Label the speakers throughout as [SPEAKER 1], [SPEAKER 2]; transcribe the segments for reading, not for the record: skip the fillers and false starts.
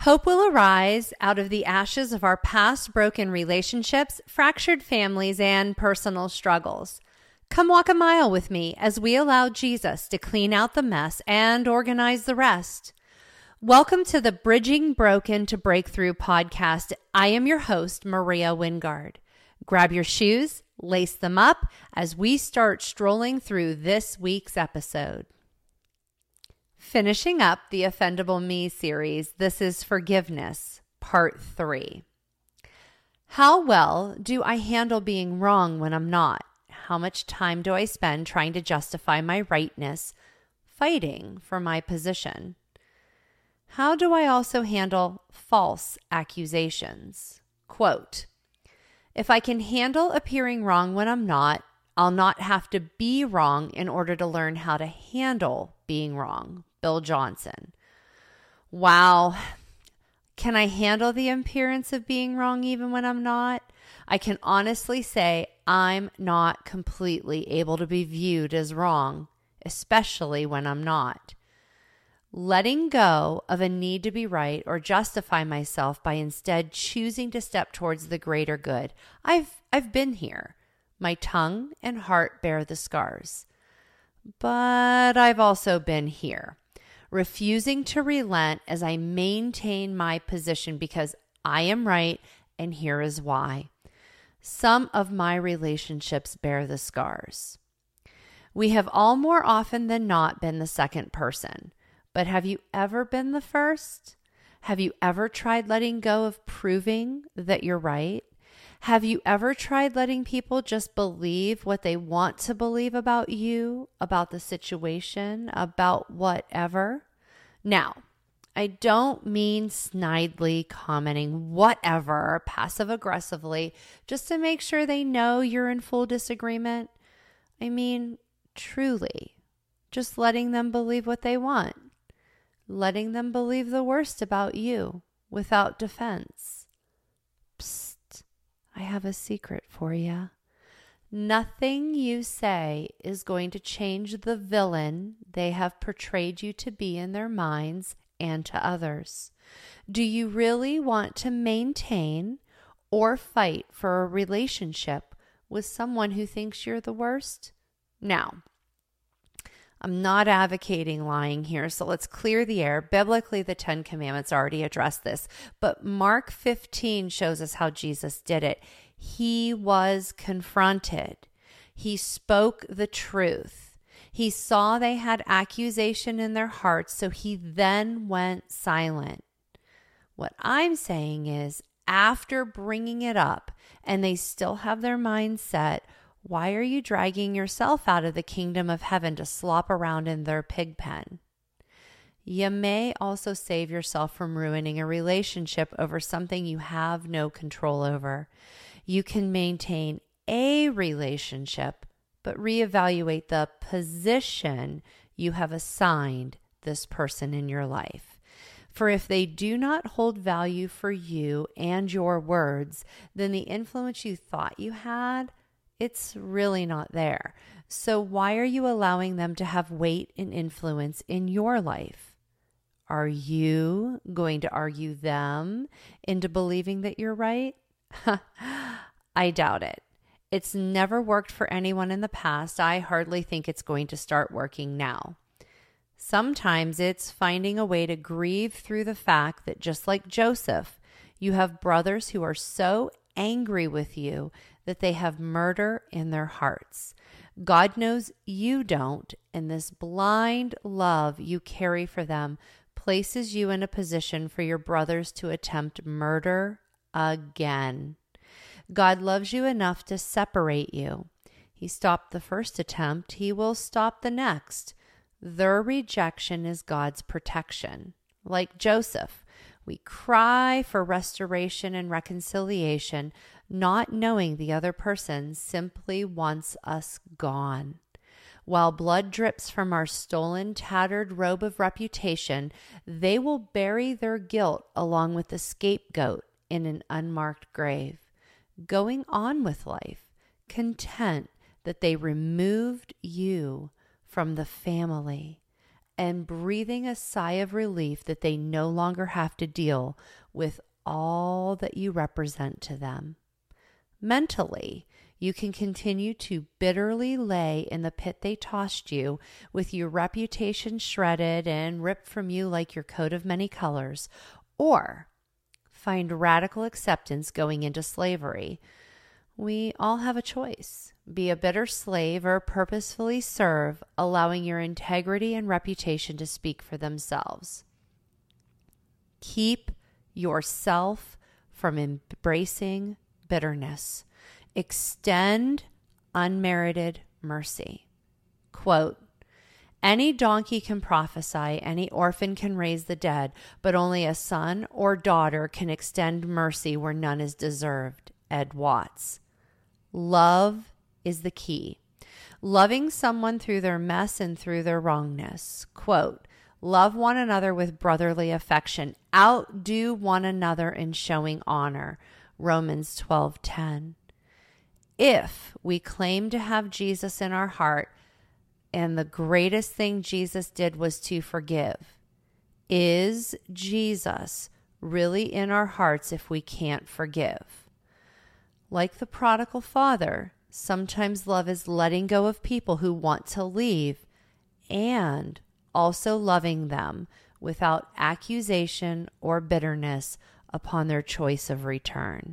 [SPEAKER 1] Hope will arise out of the ashes of our past broken relationships, fractured families, and personal struggles. Come walk a mile with me as we allow Jesus to clean out the mess and organize the rest. Welcome to the Bridging Broken to Breakthrough podcast. I am your host, Maria Wingard. Grab your shoes, lace them up as we start strolling through this week's episode. Finishing up the Offendable Me series, this is Forgiveness, Part 3. How well do I handle being wrong when I'm not? How much time do I spend trying to justify my rightness, fighting for my position? How do I also handle false accusations? Quote, if I can handle appearing wrong when I'm not, I'll not have to be wrong in order to learn how to handle being wrong. Bill Johnson. Wow. Can I handle the appearance of being wrong even when I'm not? I can honestly say I'm not completely able to be viewed as wrong, especially when I'm not. Letting go of a need to be right or justify myself by instead choosing to step towards the greater good. I've been here. My tongue and heart bear the scars. But I've also been here, refusing to relent as I maintain my position because I am right and here is why. Some of my relationships bear the scars. We have all more often than not been the second person. But have you ever been the first? Have you ever tried letting go of proving that you're right? Have you ever tried letting people just believe what they want to believe about you, about the situation, about whatever? Now, I don't mean snidely commenting whatever passive-aggressively just to make sure they know you're in full disagreement. I mean, truly, just letting them believe what they want. Letting them believe the worst about you without defense. Psst, I have a secret for you. Nothing you say is going to change the villain they have portrayed you to be in their minds and to others. Do you really want to maintain or fight for a relationship with someone who thinks you're the worst? Now, I'm not advocating lying here, so let's clear the air. Biblically, the 10 Commandments already address this, but Mark 15 shows us how Jesus did it. He was confronted. He spoke the truth. He saw they had accusation in their hearts, so he then went silent. What I'm saying is, after bringing it up and they still have their mind set, why are you dragging yourself out of the kingdom of heaven to slop around in their pig pen? You may also save yourself from ruining a relationship over something you have no control over. You can maintain a relationship, but reevaluate the position you have assigned this person in your life. For if they do not hold value for you and your words, then the influence you thought you had, it's really not there. So why are you allowing them to have weight and influence in your life? Are you going to argue them into believing that you're right? I doubt it. It's never worked for anyone in the past. I hardly think it's going to start working now. Sometimes it's finding a way to grieve through the fact that just like Joseph, you have brothers who are so angry with you that they have murder in their hearts. God knows you don't, and this blind love you carry for them places you in a position for your brothers to attempt murder again. God loves you enough to separate you. He stopped the first attempt. He will stop the next. Their rejection is God's protection. Like Joseph, we cry for restoration and reconciliation, not knowing the other person simply wants us gone. While blood drips from our stolen, tattered robe of reputation, they will bury their guilt along with the scapegoat in an unmarked grave, going on with life, content that they removed you from the family and breathing a sigh of relief that they no longer have to deal with all that you represent to them. Mentally, you can continue to bitterly lay in the pit they tossed you, with your reputation shredded and ripped from you like your coat of many colors, or find radical acceptance going into slavery. We all have a choice. Be a bitter slave or purposefully serve, allowing your integrity and reputation to speak for themselves. Keep yourself from embracing bitterness. Extend unmerited mercy. Quote, "Any donkey can prophesy, any orphan can raise the dead, but only a son or daughter can extend mercy where none is deserved." Ed Watts. Love is the key. Loving someone through their mess and through their wrongness. Quote, "Love one another with brotherly affection. Outdo one another in showing honor." Romans 12:10. If we claim to have Jesus in our heart, and the greatest thing Jesus did was to forgive, is Jesus really in our hearts if we can't forgive? Like the prodigal father, sometimes love is letting go of people who want to leave and also loving them without accusation or bitterness upon their choice of return.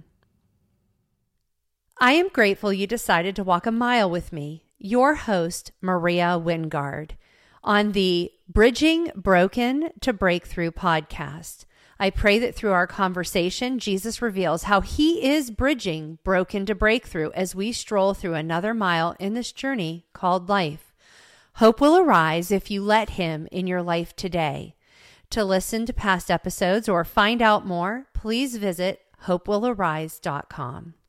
[SPEAKER 1] I am grateful you decided to walk a mile with me, your host, Maria Wingard, on the Bridging Broken to Breakthrough podcast. I pray that through our conversation, Jesus reveals how he is bridging broken to breakthrough as we stroll through another mile in this journey called life. Hope will arise if you let him in your life today. To listen to past episodes or find out more, please visit hopewillarise.com.